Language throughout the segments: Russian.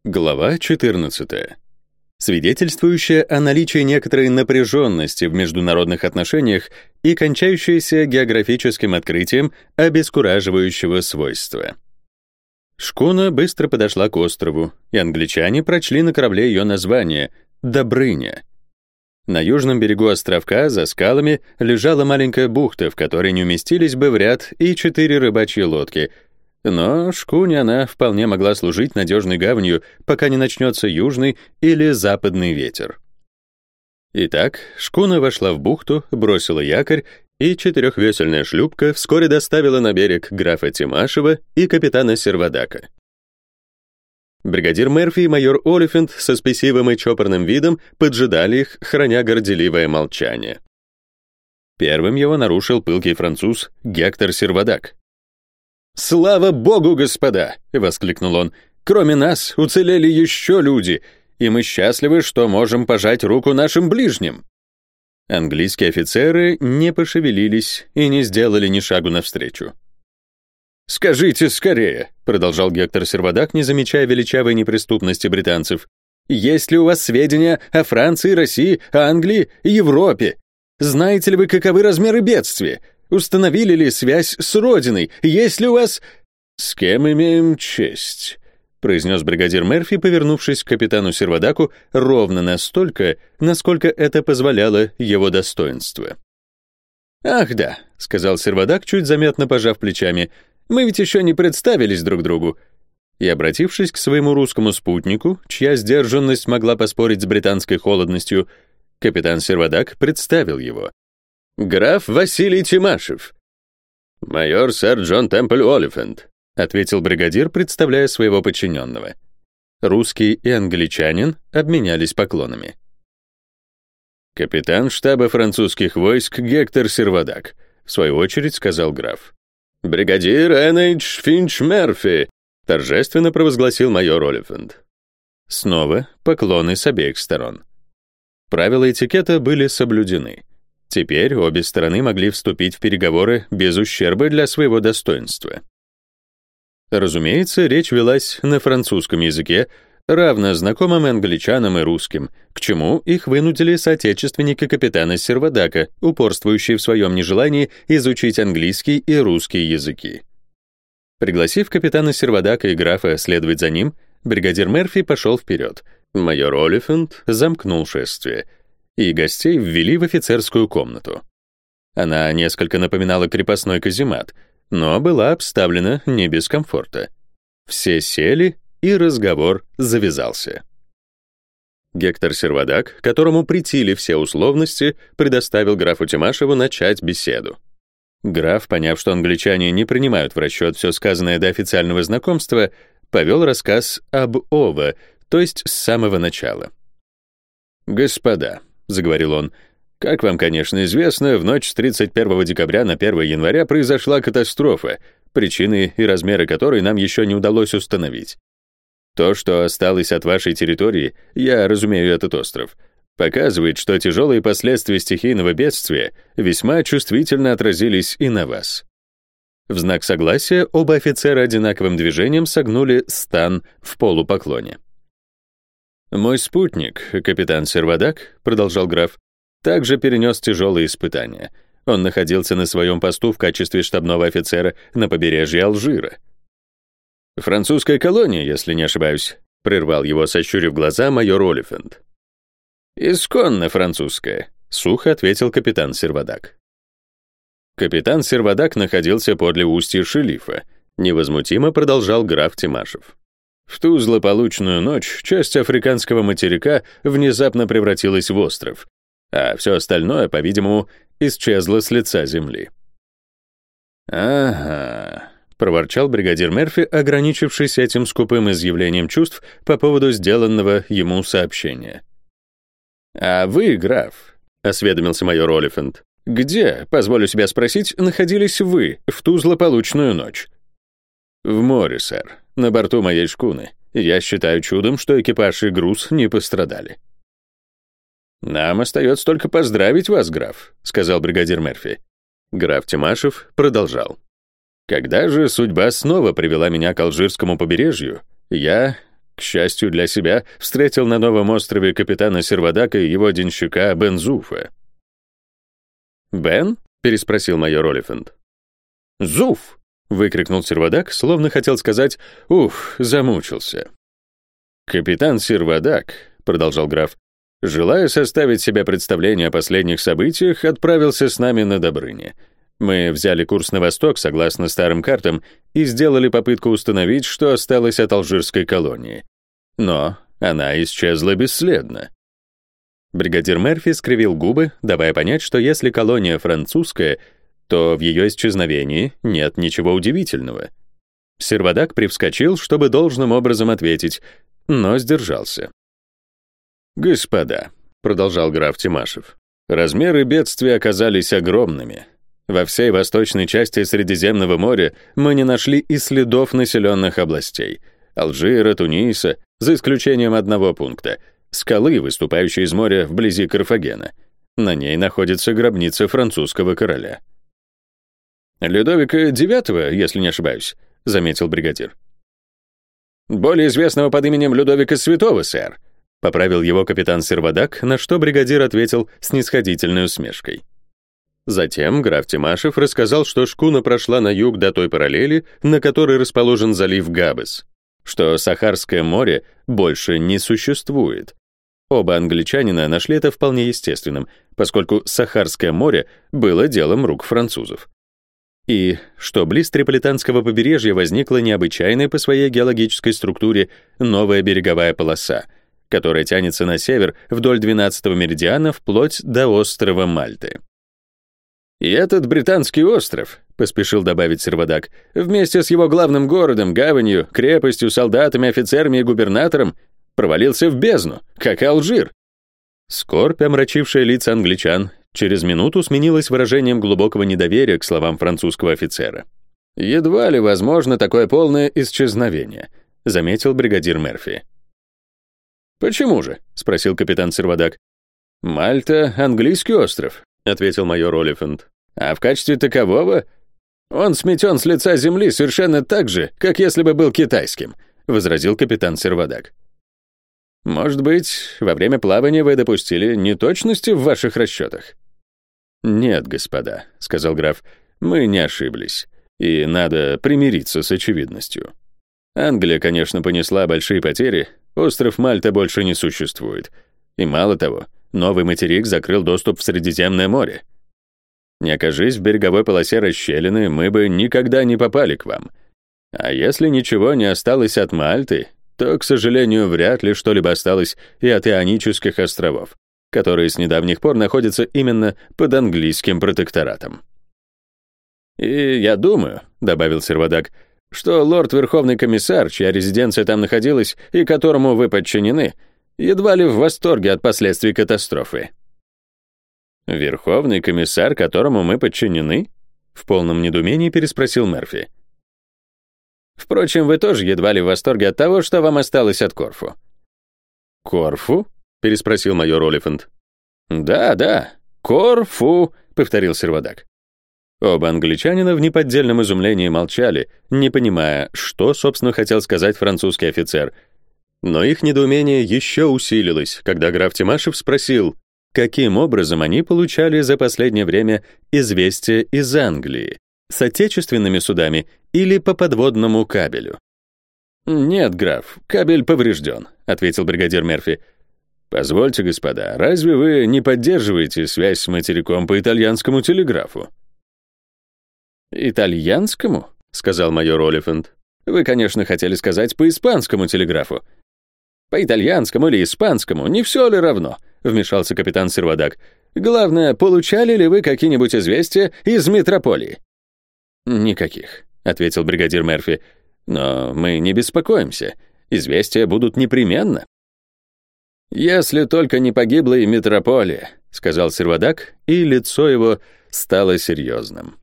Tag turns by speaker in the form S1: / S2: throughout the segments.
S1: Глава 14. Свидетельствующая о наличии некоторой напряженности в международных отношениях и кончающаяся географическим открытием обескураживающего свойства. Шкуна быстро подошла к острову, и англичане прочли на корабле ее название — Добрыня. На южном берегу островка, за скалами, лежала маленькая бухта, в которой не уместились бы в ряд и 4 рыбачьи лодки — но шкуне она вполне могла служить надежной гаванью, пока не начнется южный или западный ветер. Итак, шкуна вошла в бухту, бросила якорь, и 4-весельная шлюпка вскоре доставила на берег графа Тимашева и капитана Сервадака. Бригадир Мерфи и майор Олифант со спесивым и чопорным видом поджидали их, храня горделивое молчание. Первым его нарушил пылкий француз Гектор Сервадак. «Слава Богу, господа!» — воскликнул он. «Кроме нас уцелели еще люди, и мы счастливы, что можем пожать руку нашим ближним». Английские офицеры не пошевелились и не сделали ни шагу навстречу. «Скажите скорее», — продолжал Гектор Сервадак, не замечая величавой неприступности британцев, «есть ли у вас сведения о Франции, России, Англии, Европе? Знаете ли вы, каковы размеры бедствия? Установили ли связь с родиной? Есть ли у вас...» «С кем имеем честь?» — произнес бригадир Мерфи, повернувшись к капитану Сервадаку ровно настолько, насколько это позволяло его достоинство. «Ах да», — сказал Сервадак, чуть заметно пожав плечами, «мы ведь еще не представились друг другу». И, обратившись к своему русскому спутнику, чья сдержанность могла поспорить с британской холодностью, капитан Сервадак представил его. «Граф Василий Тимашев». «Майор сэр Джон Темпль Олифант», — ответил бригадир, представляя своего подчиненного. Русский и англичанин обменялись поклонами. «Капитан штаба французских войск Гектор Сервадак», — в свою очередь сказал граф. «Бригадир Н.H. Финч Мерфи», — торжественно провозгласил майор Олифант. Снова поклоны с обеих сторон. Правила этикета были соблюдены. Теперь обе стороны могли вступить в переговоры без ущерба для своего достоинства. Разумеется, речь велась на французском языке, равно знакомым англичанам и русским, к чему их вынудили соотечественники капитана Сервадака, упорствующие в своем нежелании изучить английский и русский языки. Пригласив капитана Сервадака и графа следовать за ним, бригадир Мерфи пошел вперед. Майор Олифант замкнул шествие, и гостей ввели в офицерскую комнату. Она несколько напоминала крепостной каземат, но была обставлена не без комфорта. Все сели, и разговор завязался. Гектор Сервадак, которому претили все условности, предоставил графу Тимашеву начать беседу. Граф, поняв, что англичане не принимают в расчет все сказанное до официального знакомства, повел рассказ об Ова, то есть с самого начала. «Господа», — заговорил он, — «как вам, конечно, известно, в ночь с 31 декабря на 1 января произошла катастрофа, причины и размеры которой нам еще не удалось установить. То, что осталось от вашей территории, я разумею этот остров, показывает, что тяжелые последствия стихийного бедствия весьма чувствительно отразились и на вас». В знак согласия оба офицера одинаковым движением согнули стан в полупоклоне. «Мой спутник, капитан Сервадак», — продолжал граф, также перенес тяжелые испытания. Он находился на своем посту в качестве штабного офицера на побережье Алжира. «Французская колония, если не ошибаюсь», — прервал его, сощурив глаза, майор Олифант. «Исконно французская», — сухо ответил капитан Сервадак. Капитан Сервадак находился подле устья Шелифа, невозмутимо продолжал граф Тимашев. В ту злополучную ночь часть африканского материка внезапно превратилась в остров, а все остальное, по-видимому, исчезло с лица земли. «Ага», — проворчал бригадир Мерфи, ограничившись этим скупым изъявлением чувств по поводу сделанного ему сообщения. «А вы, граф», — осведомился майор Олифант, «где, позволю себя спросить, находились вы в ту злополучную ночь?» «В море, сэр, на борту моей шкуны. Я считаю чудом, что экипаж и груз не пострадали». «Нам остается только поздравить вас, граф», — сказал бригадир Мерфи. Граф Тимашев продолжал. «Когда же судьба снова привела меня к алжирскому побережью, я К счастью для себя, встретил на новом острове капитана Сервадака и его денщика Бен Зуфа. «Бен?» — переспросил майор Олифант. «Зуф!» — выкрикнул Сервадак, словно хотел сказать «Ух, замучился». «Капитан Сервадак», — продолжал граф, «желая составить себе представление о последних событиях, отправился с нами на Добрыне. Мы взяли курс на восток, согласно старым картам, и сделали попытку установить, что осталось от алжирской колонии. Но она исчезла бесследно». Бригадир Мерфи скривил губы, давая понять, что если колония французская, то в ее исчезновении нет ничего удивительного. Сервадак привскочил, чтобы должным образом ответить, но сдержался. «Господа», — продолжал граф Тимашев, «размеры бедствия оказались огромными. Во всей восточной части Средиземного моря мы не нашли и следов населенных областей — Алжира, Туниса, за исключением одного пункта — скалы, выступающей из моря вблизи Карфагена. На ней находится гробница французского короля». «Людовика IX, если не ошибаюсь», — заметил бригадир. «Более известного под именем Людовика Святого, сэр», — поправил его капитан Сервадак, на что бригадир ответил снисходительной усмешкой. Затем граф Тимашев рассказал, что шкуна прошла на юг до той параллели, на которой расположен залив Габес, что Сахарское море больше не существует. Оба англичанина нашли это вполне естественным, поскольку Сахарское море было делом рук французов. И что близ Триполитанского побережья возникла необычайная по своей геологической структуре новая береговая полоса, которая тянется на север вдоль 12-го меридиана вплоть до острова Мальты. «И этот британский остров», — поспешил добавить Сервадак, «вместе с его главным городом, гаванью, крепостью, солдатами, офицерами и губернатором провалился в бездну, как Алжир». Скорбь, омрачившая лица англичан, через минуту сменилась выражением глубокого недоверия к словам французского офицера. «Едва ли возможно такое полное исчезновение», — заметил бригадир Мерфи. «Почему же?» — спросил капитан Сервадак. «Мальта — английский остров», — ответил майор Олифант. «А в качестве такового он сметен с лица земли совершенно так же, как если бы был китайским», — возразил капитан Сервадак. «Может быть, во время плавания вы допустили неточности в ваших расчетах?» «Нет, господа», — сказал граф, — «мы не ошиблись, и надо примириться с очевидностью. Англия, конечно, понесла большие потери, остров Мальта больше не существует, и мало того, новый материк закрыл доступ в Средиземное море. Не окажись в береговой полосе расщелины, мы бы никогда не попали к вам. А если ничего не осталось от Мальты, то, к сожалению, вряд ли что-либо осталось и от Ионических островов, которые с недавних пор находятся именно под английским протекторатом. «И я думаю», — добавил Сервадак, «что лорд-верховный комиссар, чья резиденция там находилась и которому вы подчинены, едва ли в восторге от последствий катастрофы». «Верховный комиссар, которому мы подчинены?» — в полном недоумении переспросил Мерфи. «Впрочем, вы тоже едва ли в восторге от того, что вам осталось от Корфу». «Корфу?» — переспросил майор Олифант. «Да, Корфу», — повторил Сервадак. Оба англичанина в неподдельном изумлении молчали, не понимая, что, собственно, хотел сказать французский офицер. Но их недоумение еще усилилось, когда граф Тимашев спросил, каким образом они получали за последнее время известия из Англии, с отечественными судами или по подводному кабелю. «Нет, граф, кабель поврежден», — ответил бригадир Мерфи. «Позвольте, господа, разве вы не поддерживаете связь с материком по итальянскому телеграфу?» «Итальянскому?» — сказал майор Олифант. «Вы, конечно, хотели сказать по испанскому телеграфу». «По итальянскому или испанскому, не все ли равно?» — вмешался капитан Сервадак. «Главное, получали ли вы какие-нибудь известия из метрополии?» «Никаких», — ответил бригадир Мерфи. «Но мы не беспокоимся. Известия будут непременно». «Если только не погибла и метрополия», — сказал Сервадак, и лицо его стало серьезным.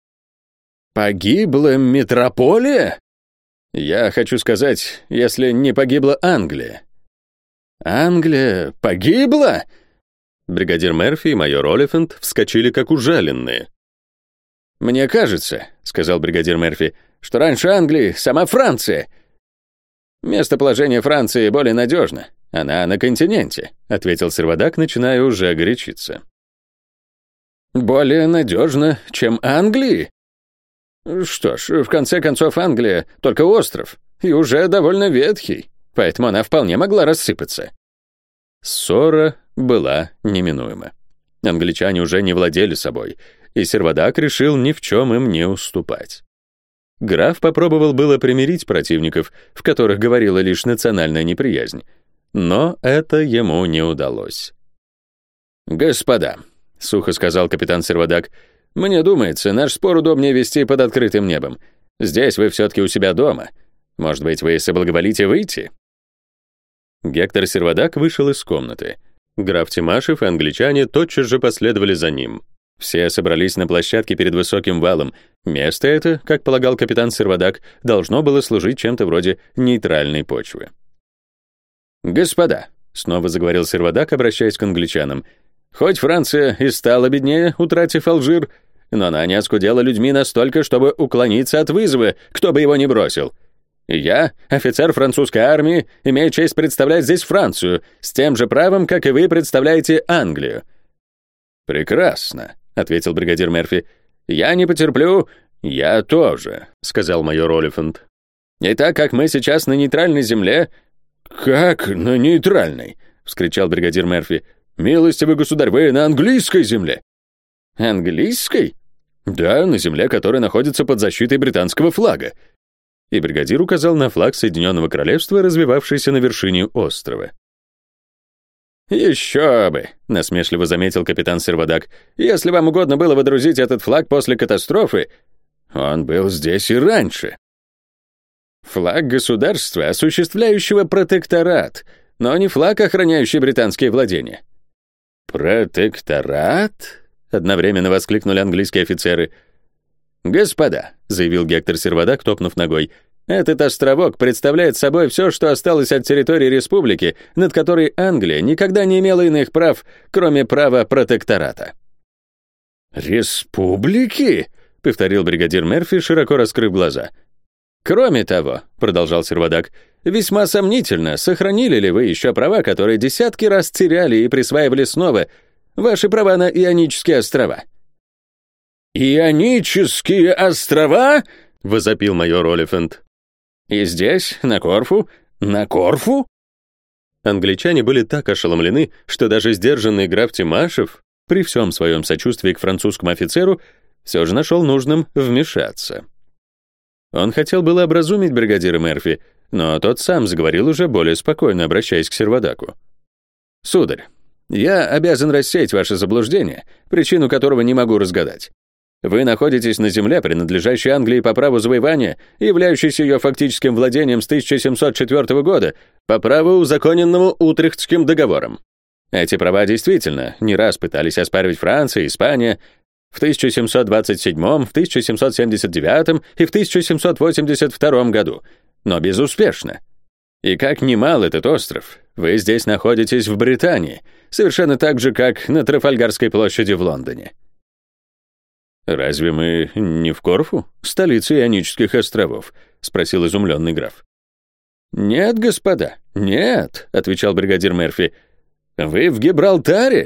S1: «Погибла метрополия?» «Я хочу сказать, если не погибла Англия». «Англия погибла?» Бригадир Мерфи и майор Олифант вскочили как ужаленные. «Мне кажется, — сказал бригадир Мерфи, — что раньше Англии сама Франция». «Местоположение Франции более надежно. Она на континенте», — ответил Сервадак, начиная уже горячиться. «Более надежно, чем Англии?» «Что ж, в конце концов, Англия — только остров, и уже довольно ветхий, поэтому она вполне могла рассыпаться». Ссора была неминуема. Англичане уже не владели собой, и Сервадак решил ни в чем им не уступать. Граф попробовал было примирить противников, в которых говорила лишь национальная неприязнь, но это ему не удалось. «Господа», — сухо сказал капитан Сервадак, — «мне думается, наш спор удобнее вести под открытым небом. Здесь вы все-таки у себя дома. Может быть, вы соблаговолите выйти?» Гектор Сервадак вышел из комнаты. Граф Тимашев и англичане тотчас же последовали за ним. Все собрались на площадке перед высоким валом. Место это, как полагал капитан Сервадак, должно было служить чем-то вроде нейтральной почвы. «Господа», — снова заговорил Сервадак, обращаясь к англичанам, «хоть Франция и стала беднее, утратив Алжир, но она не оскудела людьми настолько, чтобы уклониться от вызова, кто бы его ни бросил. Я, офицер французской армии, имею честь представлять здесь Францию, с тем же правом, как и вы представляете Англию». «Прекрасно», — ответил бригадир Мерфи. «Я не потерплю». «Я тоже», — сказал майор Олифант. «И так как мы сейчас на нейтральной земле...» «Как на нейтральной?» — вскричал бригадир Мерфи. «Милостивый государь, вы на английской земле». «Английской?» «Да, на земле, которая находится под защитой британского флага». И бригадир указал на флаг Соединенного Королевства, развивавшийся на вершине острова. «Еще бы», — насмешливо заметил капитан Сервадак, «если вам угодно было водрузить этот флаг после катастрофы, он был здесь и раньше». «Флаг государства, осуществляющего протекторат, но не флаг, охраняющий британские владения». «Протекторат?» — одновременно воскликнули английские офицеры. «Господа», — заявил Гектор Сервадак, топнув ногой, «этот островок представляет собой все, что осталось от территории республики, над которой Англия никогда не имела иных прав, кроме права протектората». «Республики?» — повторил бригадир Мерфи, широко раскрыв глаза. «Кроме того», — продолжал Сервадак, «весьма сомнительно, сохранили ли вы еще права, которые десятки раз теряли и присваивали снова, ваши права на Ионические острова». «Ионические острова?» — возопил майор Олифант. «И здесь, на Корфу? На Корфу?» Англичане были так ошеломлены, что даже сдержанный граф Тимашев, при всем своем сочувствии к французскому офицеру, все же нашел нужным вмешаться. Он хотел было образумить бригадира Мерфи, но тот сам заговорил уже более спокойно, обращаясь к Сервадаку. «Сударь, я обязан рассеять ваше заблуждение, причину которого не могу разгадать. Вы находитесь на земле, принадлежащей Англии по праву завоевания, являющейся ее фактическим владением с 1704 года, по праву, узаконенному Утрехтским договором. Эти права действительно не раз пытались оспаривать Франция, Испания в 1727, в 1779 и в 1782 году, но безуспешно. И как немал этот остров, вы здесь находитесь в Британии, совершенно так же, как на Трафальгарской площади в Лондоне». «Разве мы не в Корфу, столице Ионических островов?» — спросил изумленный граф. «Нет, господа, нет», — отвечал бригадир Мерфи. «Вы в Гибралтаре?»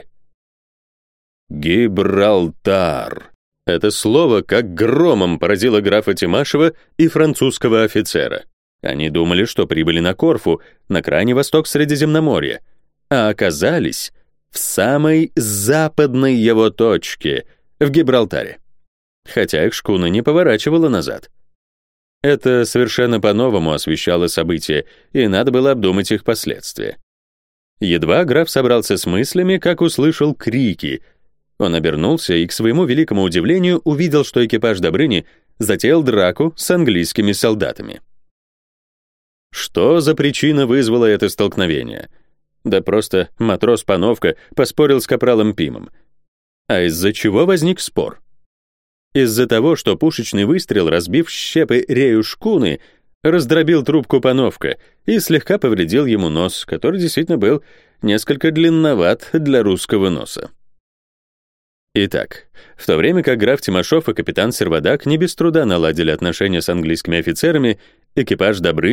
S1: «Гибралтар». Это слово как громом поразило графа Тимашева и французского офицера. Они думали, что прибыли на Корфу, на крайний восток Средиземноморья, а оказались в самой западной его точке, в Гибралтаре. Хотя их шкуна не поворачивала назад. Это совершенно по-новому освещало события, и надо было обдумать их последствия. Едва граф собрался с мыслями, как услышал крики. Он обернулся и, к своему великому удивлению, увидел, что экипаж Добрыни затеял драку с английскими солдатами. Что за причина вызвала это столкновение? Да просто матрос Пановка поспорил с капралом Пимом. А из-за чего возник спор? Из-за того, что пушечный выстрел, разбив щепы рею шкуны, раздробил трубку Пановка и слегка повредил ему нос, который действительно был несколько длинноват для русского носа. Итак, в то время как граф Тимашев и капитан Сервадак не без труда наладили отношения с английскими офицерами, экипаж Добрыни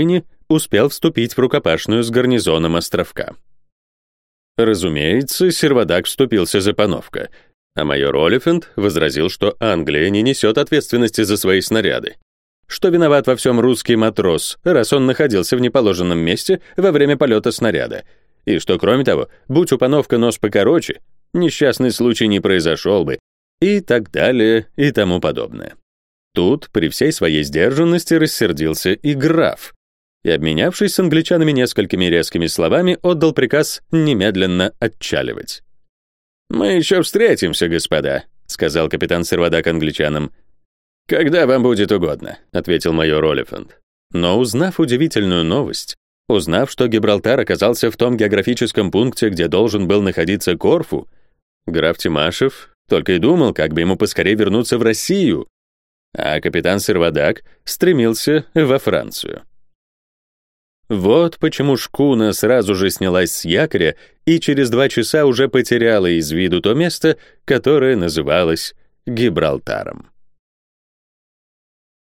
S1: успел вступить в рукопашную с гарнизоном островка. Разумеется, Сервадак вступился за Пановка, а майор Олифант возразил, что Англия не несет ответственности за свои снаряды, что виноват во всем русский матрос, раз он находился в неположенном месте во время полета снаряда, и что, кроме того, будь у Пановка нос покороче, несчастный случай не произошел бы, и так далее, и тому подобное. Тут, при всей своей сдержанности, рассердился и граф, и, обменявшись с англичанами несколькими резкими словами, отдал приказ немедленно отчаливать. «Мы еще встретимся, господа», — сказал капитан Сервадак англичанам. «Когда вам будет угодно», — ответил майор Олифант. Но узнав удивительную новость, узнав, что Гибралтар оказался в том географическом пункте, где должен был находиться Корфу, граф Тимашев только и думал, как бы ему поскорее вернуться в Россию, а капитан Сервадак стремился во Францию. Вот почему шкуна сразу же снялась с якоря и через 2 часа уже потеряла из виду то место, которое называлось Гибралтаром.